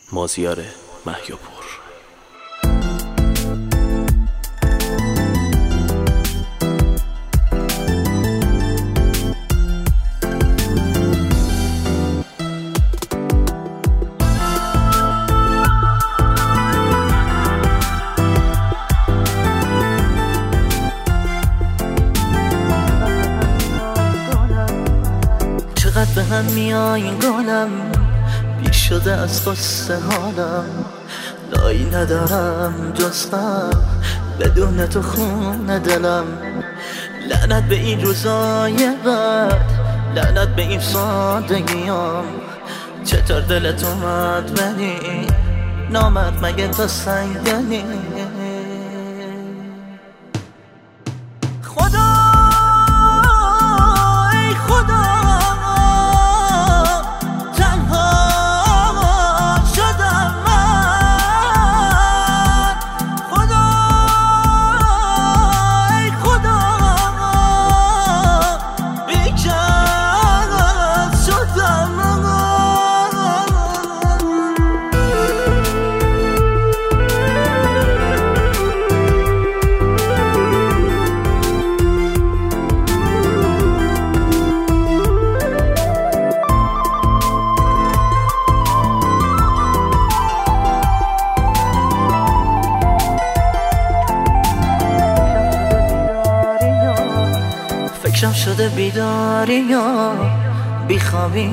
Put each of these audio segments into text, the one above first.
مازیار مهیاپور. چقدر به هم میایین گلم، بیر شده از قصه حالم، لایی ندارم جز غم، بدون تو خون دلم. لعنت به این روزای بد، لعنت به این سادگیام. چطور دلت اومد ولی نامرد مگه تو سنگنی؟ خدا ای خدا فکرم شده بیداری یا بیخوابی،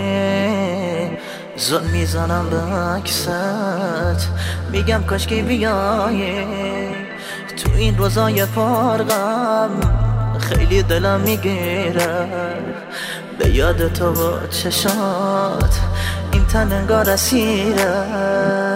زل میزنم به عکست، میگم کاش که بیایی. تو این روزای پرغم خیلی دلم میگیره، به یاد تو و چشات این تن انگار اسیره.